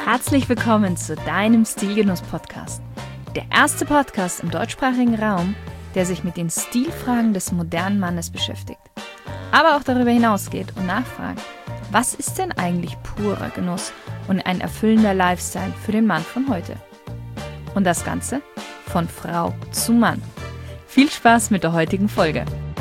Herzlich willkommen zu deinem Stilgenuss-Podcast. Der erste Podcast im deutschsprachigen Raum, der sich mit den Stilfragen des modernen Mannes beschäftigt. Aber auch darüber hinausgeht und nachfragt, was ist denn eigentlich purer Genuss und ein erfüllender Lifestyle für den Mann von heute? Und das Ganze von Frau zu Mann. Viel Spaß mit der heutigen Folge.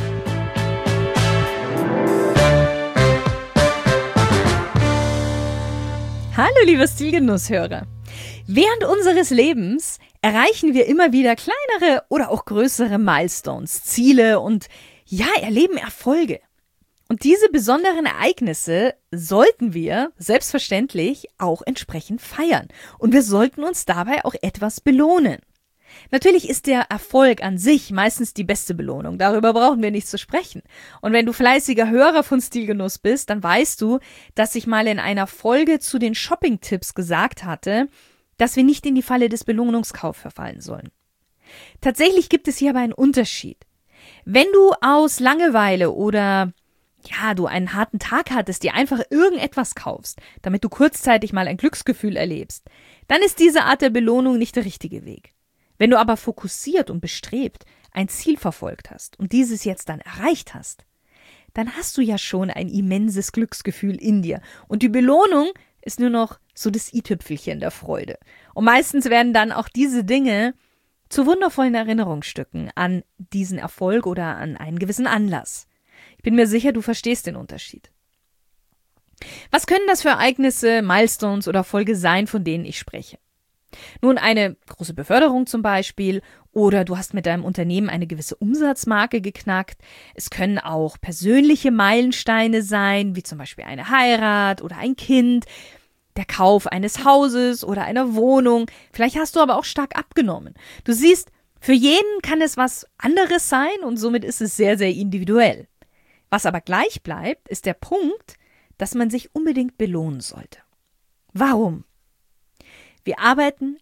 Hallo liebe Stilgenusshörer! Während unseres Lebens erreichen wir immer wieder kleinere oder auch größere Milestones, Ziele und erleben Erfolge. Und diese besonderen Ereignisse sollten wir selbstverständlich auch entsprechend feiern. Und wir sollten uns dabei auch etwas belohnen. Natürlich ist der Erfolg an sich meistens die beste Belohnung. Darüber brauchen wir nicht zu sprechen. Und wenn du fleißiger Hörer von Stilgenuss bist, dann weißt du, dass ich mal in einer Folge zu den Shopping-Tipps gesagt hatte, dass wir nicht in die Falle des Belohnungskaufs verfallen sollen. Tatsächlich gibt es hier aber einen Unterschied. Wenn du aus Langeweile oder du einen harten Tag hattest, dir einfach irgendetwas kaufst, damit du kurzzeitig mal ein Glücksgefühl erlebst, dann ist diese Art der Belohnung nicht der richtige Weg. Wenn du aber fokussiert und bestrebt ein Ziel verfolgt hast und dieses jetzt dann erreicht hast, dann hast du ja schon ein immenses Glücksgefühl in dir. Und die Belohnung ist nur noch so das i-Tüpfelchen der Freude. Und meistens werden dann auch diese Dinge zu wundervollen Erinnerungsstücken an diesen Erfolg oder an einen gewissen Anlass. Ich bin mir sicher, du verstehst den Unterschied. Was können das für Ereignisse, Milestones oder Erfolge sein, von denen ich spreche? Nun, eine große Beförderung zum Beispiel oder du hast mit deinem Unternehmen eine gewisse Umsatzmarke geknackt. Es können auch persönliche Meilensteine sein, wie zum Beispiel eine Heirat oder ein Kind, der Kauf eines Hauses oder einer Wohnung. Vielleicht hast du aber auch stark abgenommen. Du siehst, für jeden kann es was anderes sein und somit ist es sehr, sehr individuell. Was aber gleich bleibt, ist der Punkt, dass man sich unbedingt belohnen sollte. Warum? Wir arbeiten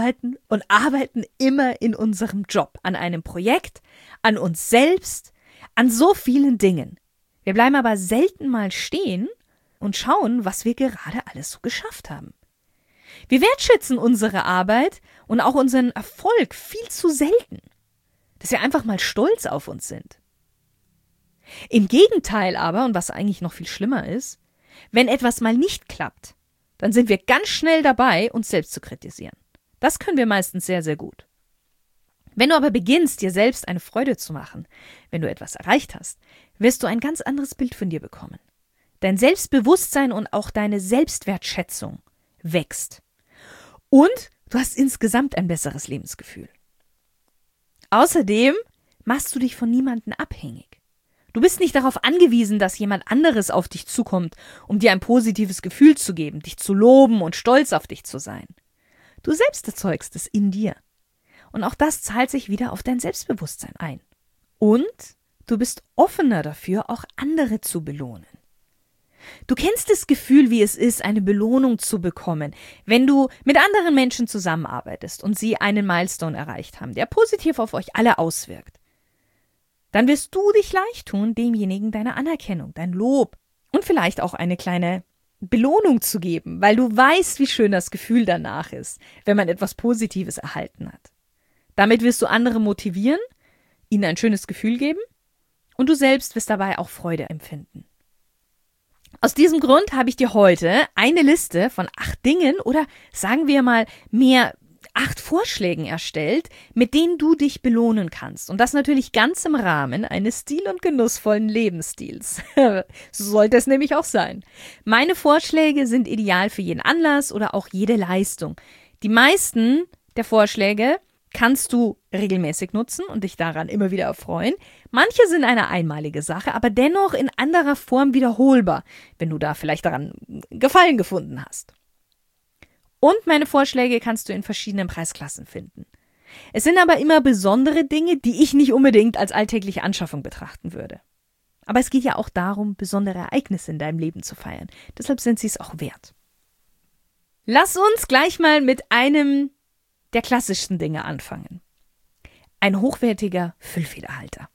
immer in unserem Job, an einem Projekt, an uns selbst, an so vielen Dingen. Wir bleiben aber selten mal stehen und schauen, was wir gerade alles so geschafft haben. Wir wertschätzen unsere Arbeit und auch unseren Erfolg viel zu selten, dass wir einfach mal stolz auf uns sind. Im Gegenteil aber, und was eigentlich noch viel schlimmer ist, wenn etwas mal nicht klappt, dann sind wir ganz schnell dabei, uns selbst zu kritisieren. Das können wir meistens sehr, sehr gut. Wenn du aber beginnst, dir selbst eine Freude zu machen, wenn du etwas erreicht hast, wirst du ein ganz anderes Bild von dir bekommen. Dein Selbstbewusstsein und auch deine Selbstwertschätzung wächst. Und du hast insgesamt ein besseres Lebensgefühl. Außerdem machst du dich von niemandem abhängig. Du bist nicht darauf angewiesen, dass jemand anderes auf dich zukommt, um dir ein positives Gefühl zu geben, dich zu loben und stolz auf dich zu sein. Du selbst erzeugst es in dir. Und auch das zahlt sich wieder auf dein Selbstbewusstsein ein. Und du bist offener dafür, auch andere zu belohnen. Du kennst das Gefühl, wie es ist, eine Belohnung zu bekommen, wenn du mit anderen Menschen zusammenarbeitest und sie einen Milestone erreicht haben, der positiv auf euch alle auswirkt. Dann wirst du dich leicht tun, demjenigen deine Anerkennung, dein Lob und vielleicht auch eine kleine Belohnung zu geben, weil du weißt, wie schön das Gefühl danach ist, wenn man etwas Positives erhalten hat. Damit wirst du andere motivieren, ihnen ein schönes Gefühl geben und du selbst wirst dabei auch Freude empfinden. Aus diesem Grund habe ich dir heute eine Liste von 8 Dingen oder sagen wir mal mehr 8 Vorschlägen erstellt, mit denen du dich belohnen kannst. Und das natürlich ganz im Rahmen eines stil- und genussvollen Lebensstils. So sollte es nämlich auch sein. Meine Vorschläge sind ideal für jeden Anlass oder auch jede Leistung. Die meisten der Vorschläge kannst du regelmäßig nutzen und dich daran immer wieder erfreuen. Manche sind eine einmalige Sache, aber dennoch in anderer Form wiederholbar, wenn du da vielleicht daran Gefallen gefunden hast. Und meine Vorschläge kannst du in verschiedenen Preisklassen finden. Es sind aber immer besondere Dinge, die ich nicht unbedingt als alltägliche Anschaffung betrachten würde. Aber es geht ja auch darum, besondere Ereignisse in deinem Leben zu feiern. Deshalb sind sie es auch wert. Lass uns gleich mal mit einem der klassischsten Dinge anfangen. Ein hochwertiger Füllfederhalter.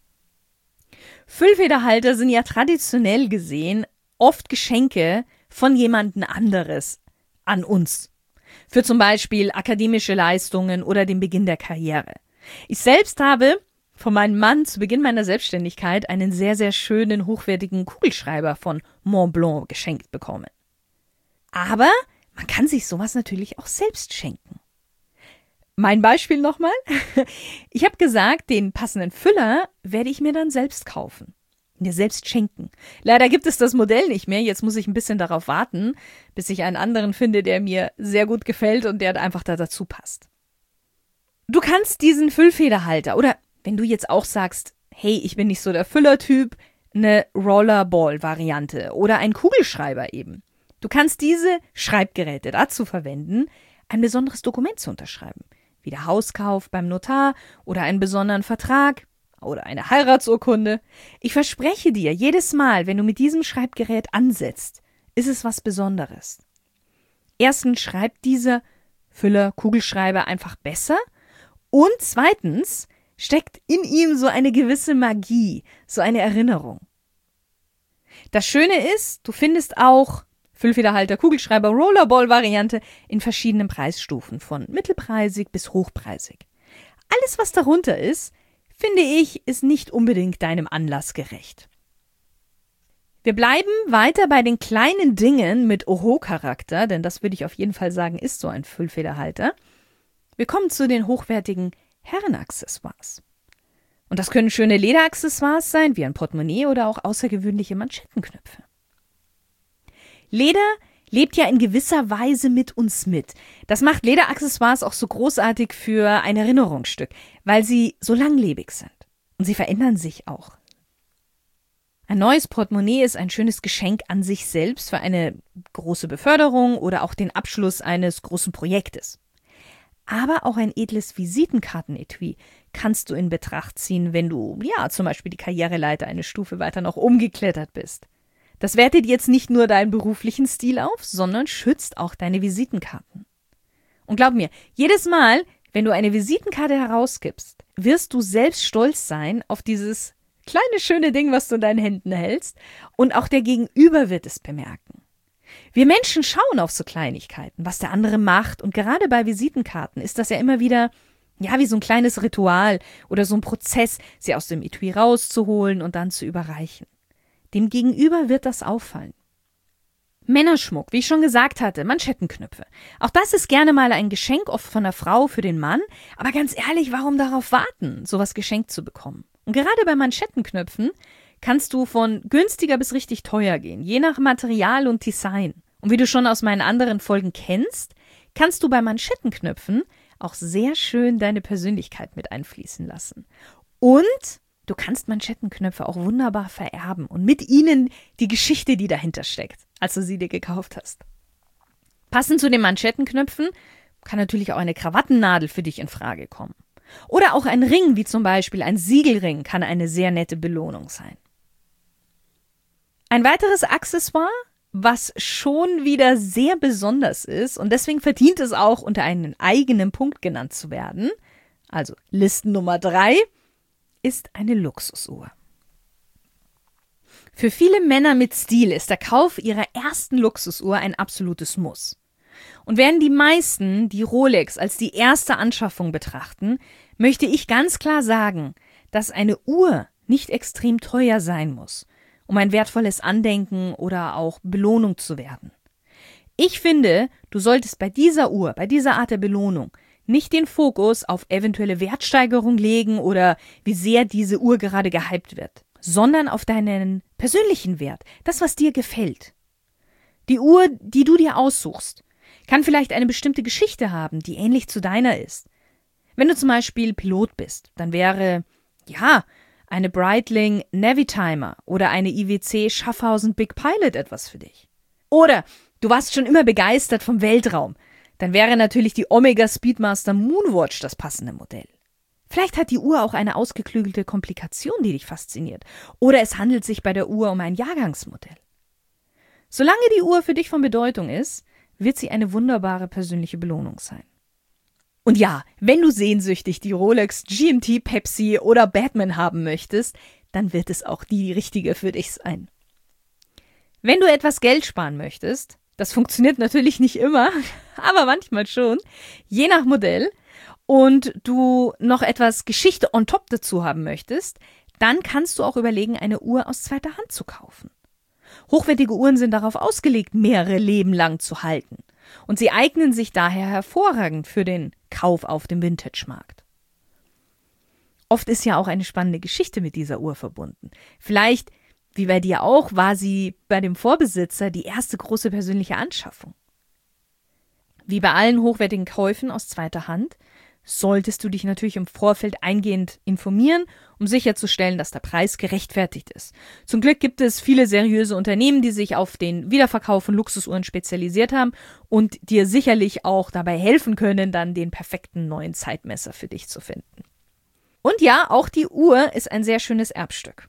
Füllfederhalter sind ja traditionell gesehen oft Geschenke von jemandem anderes an uns. Für zum Beispiel akademische Leistungen oder den Beginn der Karriere. Ich selbst habe von meinem Mann zu Beginn meiner Selbstständigkeit einen sehr, sehr schönen, hochwertigen Kugelschreiber von Montblanc geschenkt bekommen. Aber man kann sich sowas natürlich auch selbst schenken. Mein Beispiel nochmal. Ich habe gesagt, den passenden Füller werde ich mir dann selbst kaufen. Mir selbst schenken. Leider gibt es das Modell nicht mehr. Jetzt muss ich ein bisschen darauf warten, bis ich einen anderen finde, der mir sehr gut gefällt und der einfach da dazu passt. Du kannst diesen Füllfederhalter oder wenn du jetzt auch sagst, hey, ich bin nicht so der Füllertyp, eine Rollerball-Variante oder ein Kugelschreiber eben. Du kannst diese Schreibgeräte dazu verwenden, ein besonderes Dokument zu unterschreiben. Wie der Hauskauf beim Notar oder einen besonderen Vertrag oder eine Heiratsurkunde. Ich verspreche dir, jedes Mal, wenn du mit diesem Schreibgerät ansetzt, ist es was Besonderes. Erstens schreibt dieser Füller, Kugelschreiber einfach besser und zweitens steckt in ihm so eine gewisse Magie, so eine Erinnerung. Das Schöne ist, du findest auch Füllfederhalter, Kugelschreiber, Rollerball-Variante in verschiedenen Preisstufen, von mittelpreisig bis hochpreisig. Alles, was darunter ist, finde ich, ist nicht unbedingt deinem Anlass gerecht. Wir bleiben weiter bei den kleinen Dingen mit Oho-Charakter, denn das würde ich auf jeden Fall sagen, ist so ein Füllfederhalter. Wir kommen zu den hochwertigen Herrenaccessoires. Und das können schöne Lederaccessoires sein, wie ein Portemonnaie oder auch außergewöhnliche Manschettenknöpfe. Leder lebt ja in gewisser Weise mit uns mit. Das macht Lederaccessoires auch so großartig für ein Erinnerungsstück, weil sie so langlebig sind. Und sie verändern sich auch. Ein neues Portemonnaie ist ein schönes Geschenk an sich selbst für eine große Beförderung oder auch den Abschluss eines großen Projektes. Aber auch ein edles Visitenkartenetui kannst du in Betracht ziehen, wenn du, zum Beispiel die Karriereleiter eine Stufe weiter nach oben geklettert bist. Das wertet jetzt nicht nur deinen beruflichen Stil auf, sondern schützt auch deine Visitenkarten. Und glaub mir, jedes Mal, wenn du eine Visitenkarte herausgibst, wirst du selbst stolz sein auf dieses kleine, schöne Ding, was du in deinen Händen hältst, und auch der Gegenüber wird es bemerken. Wir Menschen schauen auf so Kleinigkeiten, was der andere macht, und gerade bei Visitenkarten ist das ja immer wieder, wie so ein kleines Ritual oder so ein Prozess, sie aus dem Etui rauszuholen und dann zu überreichen. Dem Gegenüber wird das auffallen. Männerschmuck, wie ich schon gesagt hatte, Manschettenknöpfe. Auch das ist gerne mal ein Geschenk, oft von der Frau für den Mann. Aber ganz ehrlich, warum darauf warten, sowas geschenkt zu bekommen? Und gerade bei Manschettenknöpfen kannst du von günstiger bis richtig teuer gehen, je nach Material und Design. Und wie du schon aus meinen anderen Folgen kennst, kannst du bei Manschettenknöpfen auch sehr schön deine Persönlichkeit mit einfließen lassen. Und du kannst Manschettenknöpfe auch wunderbar vererben und mit ihnen die Geschichte, die dahinter steckt, als du sie dir gekauft hast. Passend zu den Manschettenknöpfen kann natürlich auch eine Krawattennadel für dich in Frage kommen. Oder auch ein Ring, wie zum Beispiel ein Siegelring, kann eine sehr nette Belohnung sein. Ein weiteres Accessoire, was schon wieder sehr besonders ist und deswegen verdient es auch, unter einen eigenen Punkt genannt zu werden, also Listen Nummer 3, ist eine Luxusuhr. Für viele Männer mit Stil ist der Kauf ihrer ersten Luxusuhr ein absolutes Muss. Und während die meisten die Rolex als die erste Anschaffung betrachten, möchte ich ganz klar sagen, dass eine Uhr nicht extrem teuer sein muss, um ein wertvolles Andenken oder auch Belohnung zu werden. Ich finde, du solltest bei dieser Uhr, bei dieser Art der Belohnung, nicht den Fokus auf eventuelle Wertsteigerung legen oder wie sehr diese Uhr gerade gehypt wird, sondern auf deinen persönlichen Wert, das, was dir gefällt. Die Uhr, die du dir aussuchst, kann vielleicht eine bestimmte Geschichte haben, die ähnlich zu deiner ist. Wenn du zum Beispiel Pilot bist, dann wäre, eine Breitling Navitimer oder eine IWC Schaffhausen Big Pilot etwas für dich. Oder du warst schon immer begeistert vom Weltraum, dann wäre natürlich die Omega Speedmaster Moonwatch das passende Modell. Vielleicht hat die Uhr auch eine ausgeklügelte Komplikation, die dich fasziniert. Oder es handelt sich bei der Uhr um ein Jahrgangsmodell. Solange die Uhr für dich von Bedeutung ist, wird sie eine wunderbare persönliche Belohnung sein. Und ja, wenn du sehnsüchtig die Rolex GMT, Pepsi oder Batman haben möchtest, dann wird es auch die richtige für dich sein. Wenn du etwas Geld sparen möchtest, Das funktioniert natürlich nicht immer, aber manchmal schon, je nach Modell, und du noch etwas Geschichte on top dazu haben möchtest, dann kannst du auch überlegen, eine Uhr aus zweiter Hand zu kaufen. Hochwertige Uhren sind darauf ausgelegt, mehrere Leben lang zu halten. Und sie eignen sich daher hervorragend für den Kauf auf dem Vintage-Markt. Oft ist ja auch eine spannende Geschichte mit dieser Uhr verbunden. Vielleicht, wie bei dir auch, war sie bei dem Vorbesitzer die erste große persönliche Anschaffung. Wie bei allen hochwertigen Käufen aus zweiter Hand solltest du dich natürlich im Vorfeld eingehend informieren, um sicherzustellen, dass der Preis gerechtfertigt ist. Zum Glück gibt es viele seriöse Unternehmen, die sich auf den Wiederverkauf von Luxusuhren spezialisiert haben und dir sicherlich auch dabei helfen können, dann den perfekten neuen Zeitmesser für dich zu finden. Und ja, auch die Uhr ist ein sehr schönes Erbstück.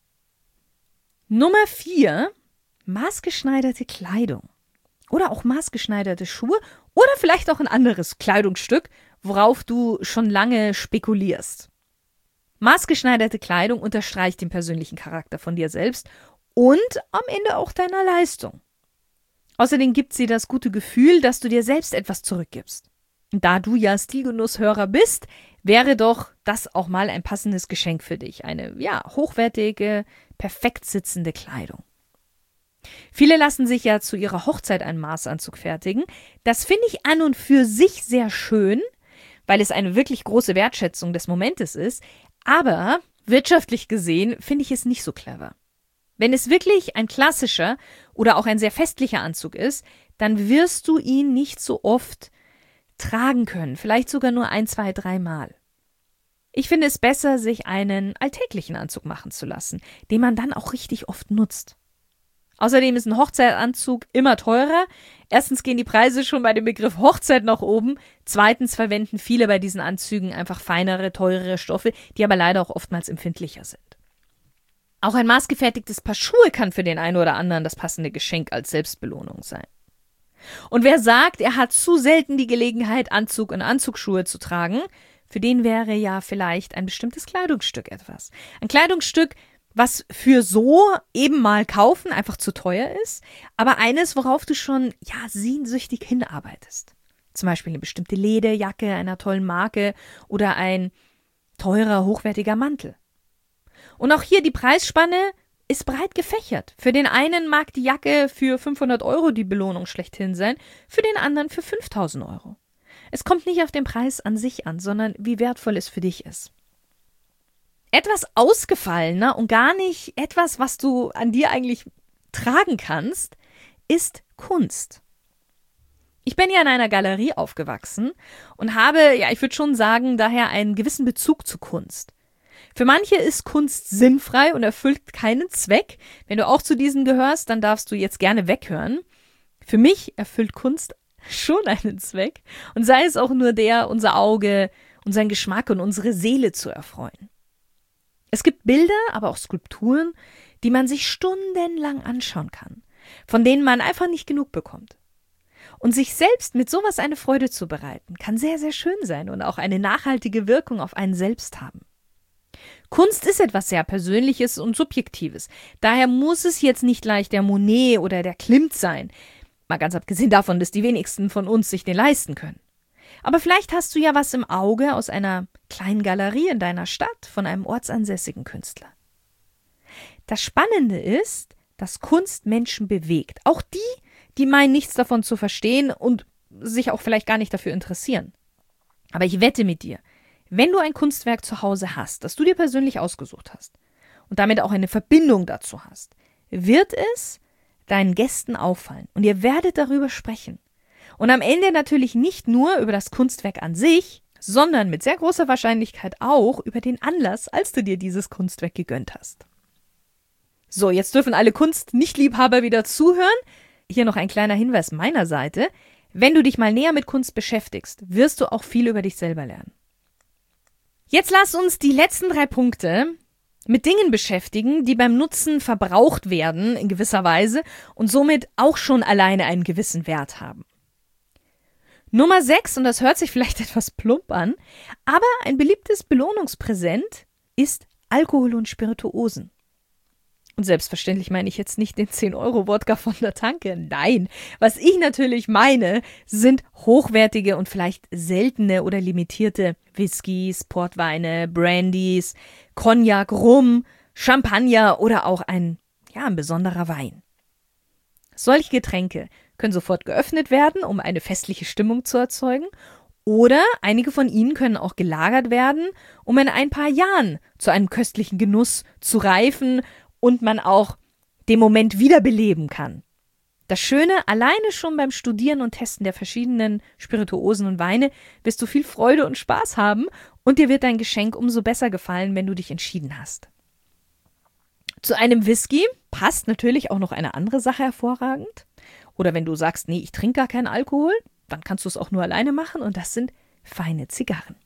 Nummer 4, maßgeschneiderte Kleidung. Oder auch maßgeschneiderte Schuhe oder vielleicht auch ein anderes Kleidungsstück, worauf du schon lange spekulierst. Maßgeschneiderte Kleidung unterstreicht den persönlichen Charakter von dir selbst und am Ende auch deiner Leistung. Außerdem gibt sie das gute Gefühl, dass du dir selbst etwas zurückgibst. Und da du ja Stilgenusshörer bist, wäre doch das auch mal ein passendes Geschenk für dich. Eine, hochwertige, perfekt sitzende Kleidung. Viele lassen sich ja zu ihrer Hochzeit einen Maßanzug fertigen. Das finde ich an und für sich sehr schön, weil es eine wirklich große Wertschätzung des Momentes ist. Aber wirtschaftlich gesehen finde ich es nicht so clever. Wenn es wirklich ein klassischer oder auch ein sehr festlicher Anzug ist, dann wirst du ihn nicht so oft tragen können. Vielleicht sogar nur 1, 2, 3 Mal. Ich finde es besser, sich einen alltäglichen Anzug machen zu lassen, den man dann auch richtig oft nutzt. Außerdem ist ein Hochzeitanzug immer teurer. Erstens gehen die Preise schon bei dem Begriff Hochzeit nach oben. Zweitens verwenden viele bei diesen Anzügen einfach feinere, teurere Stoffe, die aber leider auch oftmals empfindlicher sind. Auch ein maßgefertigtes Paar Schuhe kann für den einen oder anderen das passende Geschenk als Selbstbelohnung sein. Und wer sagt, er hat zu selten die Gelegenheit, Anzug und Anzugsschuhe zu tragen, für den wäre ja vielleicht ein bestimmtes Kleidungsstück etwas. Ein Kleidungsstück, was für so eben mal kaufen einfach zu teuer ist, aber eines, worauf du schon sehnsüchtig hinarbeitest. Zum Beispiel eine bestimmte Lederjacke einer tollen Marke oder ein teurer, hochwertiger Mantel. Und auch hier die Preisspanne ist breit gefächert. Für den einen mag die Jacke für 500 € die Belohnung schlechthin sein, für den anderen für 5.000 €. Es kommt nicht auf den Preis an sich an, sondern wie wertvoll es für dich ist. Etwas ausgefallener und gar nicht etwas, was du an dir eigentlich tragen kannst, ist Kunst. Ich bin ja in einer Galerie aufgewachsen und habe, ich würde schon sagen, daher einen gewissen Bezug zu Kunst. Für manche ist Kunst sinnfrei und erfüllt keinen Zweck. Wenn du auch zu diesen gehörst, dann darfst du jetzt gerne weghören. Für mich erfüllt Kunst schon einen Zweck und sei es auch nur der, unser Auge, unseren Geschmack und unsere Seele zu erfreuen. Es gibt Bilder, aber auch Skulpturen, die man sich stundenlang anschauen kann, von denen man einfach nicht genug bekommt. Und sich selbst mit sowas eine Freude zu bereiten, kann sehr, sehr schön sein und auch eine nachhaltige Wirkung auf einen selbst haben. Kunst ist etwas sehr Persönliches und Subjektives. Daher muss es jetzt nicht gleich der Monet oder der Klimt sein. Mal ganz abgesehen davon, dass die wenigsten von uns sich den leisten können. Aber vielleicht hast du ja was im Auge aus einer kleinen Galerie in deiner Stadt von einem ortsansässigen Künstler. Das Spannende ist, dass Kunst Menschen bewegt. Auch die meinen, nichts davon zu verstehen und sich auch vielleicht gar nicht dafür interessieren. Aber ich wette mit dir, wenn du ein Kunstwerk zu Hause hast, das du dir persönlich ausgesucht hast und damit auch eine Verbindung dazu hast, wird es deinen Gästen auffallen und ihr werdet darüber sprechen. Und am Ende natürlich nicht nur über das Kunstwerk an sich, sondern mit sehr großer Wahrscheinlichkeit auch über den Anlass, als du dir dieses Kunstwerk gegönnt hast. So, jetzt dürfen alle Kunstnichtliebhaber wieder zuhören. Hier noch ein kleiner Hinweis meiner Seite. Wenn du dich mal näher mit Kunst beschäftigst, wirst du auch viel über dich selber lernen. Jetzt lass uns die letzten 3 Punkte mit Dingen beschäftigen, die beim Nutzen verbraucht werden in gewisser Weise und somit auch schon alleine einen gewissen Wert haben. Nummer 6, und das hört sich vielleicht etwas plump an, aber ein beliebtes Belohnungspräsent ist Alkohol und Spirituosen. Und selbstverständlich meine ich jetzt nicht den 10-Euro-Wodka von der Tanke. Nein, was ich natürlich meine, sind hochwertige und vielleicht seltene oder limitierte Whiskys, Portweine, Brandys, Cognac, Rum, Champagner oder auch ein besonderer Wein. Solche Getränke können sofort geöffnet werden, um eine festliche Stimmung zu erzeugen. Oder einige von ihnen können auch gelagert werden, um in ein paar Jahren zu einem köstlichen Genuss zu reifen und man auch den Moment wiederbeleben kann. Das Schöne, alleine schon beim Studieren und Testen der verschiedenen Spirituosen und Weine wirst du viel Freude und Spaß haben und dir wird dein Geschenk umso besser gefallen, wenn du dich entschieden hast. Zu einem Whisky passt natürlich auch noch eine andere Sache hervorragend. Oder wenn du sagst, nee, ich trinke gar keinen Alkohol, dann kannst du es auch nur alleine machen und das sind feine Zigarren.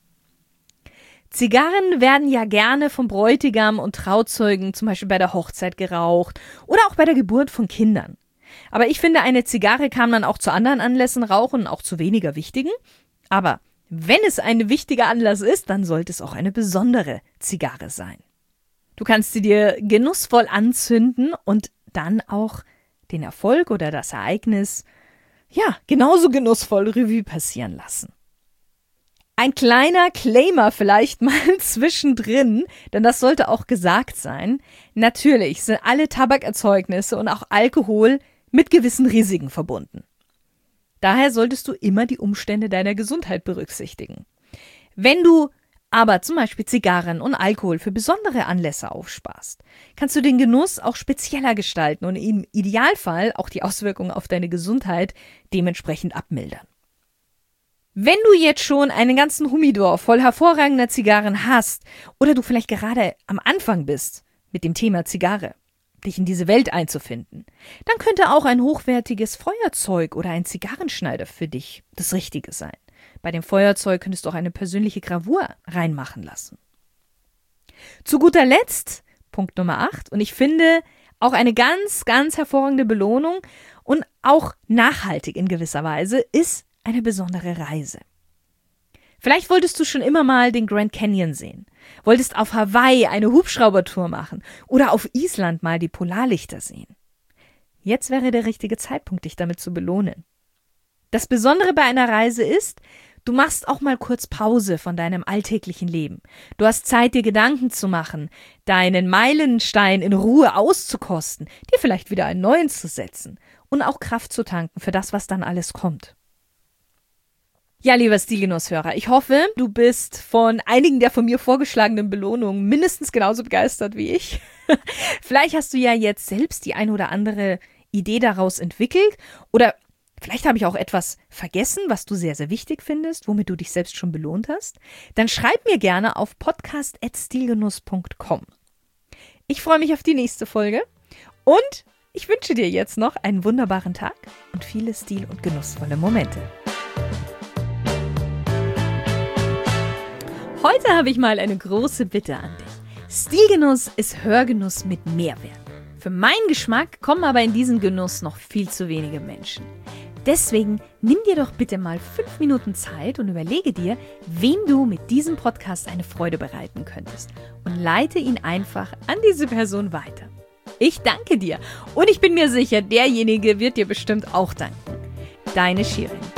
Zigarren werden ja gerne vom Bräutigam und Trauzeugen zum Beispiel bei der Hochzeit geraucht oder auch bei der Geburt von Kindern. Aber ich finde, eine Zigarre kann man auch zu anderen Anlässen rauchen, auch zu weniger wichtigen. Aber wenn es ein wichtiger Anlass ist, dann sollte es auch eine besondere Zigarre sein. Du kannst sie dir genussvoll anzünden und dann auch den Erfolg oder das Ereignis genauso genussvoll Revue passieren lassen. Ein kleiner Claimer vielleicht mal zwischendrin, denn das sollte auch gesagt sein. Natürlich sind alle Tabakerzeugnisse und auch Alkohol mit gewissen Risiken verbunden. Daher solltest du immer die Umstände deiner Gesundheit berücksichtigen. Wenn du aber zum Beispiel Zigarren und Alkohol für besondere Anlässe aufsparst, kannst du den Genuss auch spezieller gestalten und im Idealfall auch die Auswirkungen auf deine Gesundheit dementsprechend abmildern. Wenn du jetzt schon einen ganzen Humidor voll hervorragender Zigarren hast oder du vielleicht gerade am Anfang bist mit dem Thema Zigarre, dich in diese Welt einzufinden, dann könnte auch ein hochwertiges Feuerzeug oder ein Zigarrenschneider für dich das Richtige sein. Bei dem Feuerzeug könntest du auch eine persönliche Gravur reinmachen lassen. Zu guter Letzt, Punkt Nummer 8, und ich finde auch eine ganz, ganz hervorragende Belohnung und auch nachhaltig in gewisser Weise, ist eine besondere Reise. Vielleicht wolltest du schon immer mal den Grand Canyon sehen, wolltest auf Hawaii eine Hubschraubertour machen oder auf Island mal die Polarlichter sehen. Jetzt wäre der richtige Zeitpunkt, dich damit zu belohnen. Das Besondere bei einer Reise ist, du machst auch mal kurz Pause von deinem alltäglichen Leben. Du hast Zeit, dir Gedanken zu machen, deinen Meilenstein in Ruhe auszukosten, dir vielleicht wieder einen neuen zu setzen und auch Kraft zu tanken für das, was dann alles kommt. Ja, lieber Stilgenusshörer, ich hoffe, du bist von einigen der von mir vorgeschlagenen Belohnungen mindestens genauso begeistert wie ich. Vielleicht hast du ja jetzt selbst die ein oder andere Idee daraus entwickelt oder vielleicht habe ich auch etwas vergessen, was du sehr, sehr wichtig findest, womit du dich selbst schon belohnt hast. Dann schreib mir gerne auf podcast@stilgenuss.com. Ich freue mich auf die nächste Folge und ich wünsche dir jetzt noch einen wunderbaren Tag und viele stil- und genussvolle Momente. Heute habe ich mal eine große Bitte an dich. Stilgenuss ist Hörgenuss mit Mehrwert. Für meinen Geschmack kommen aber in diesen Genuss noch viel zu wenige Menschen. Deswegen nimm dir doch bitte mal 5 Minuten Zeit und überlege dir, wem du mit diesem Podcast eine Freude bereiten könntest und leite ihn einfach an diese Person weiter. Ich danke dir und ich bin mir sicher, derjenige wird dir bestimmt auch danken. Deine Shirin.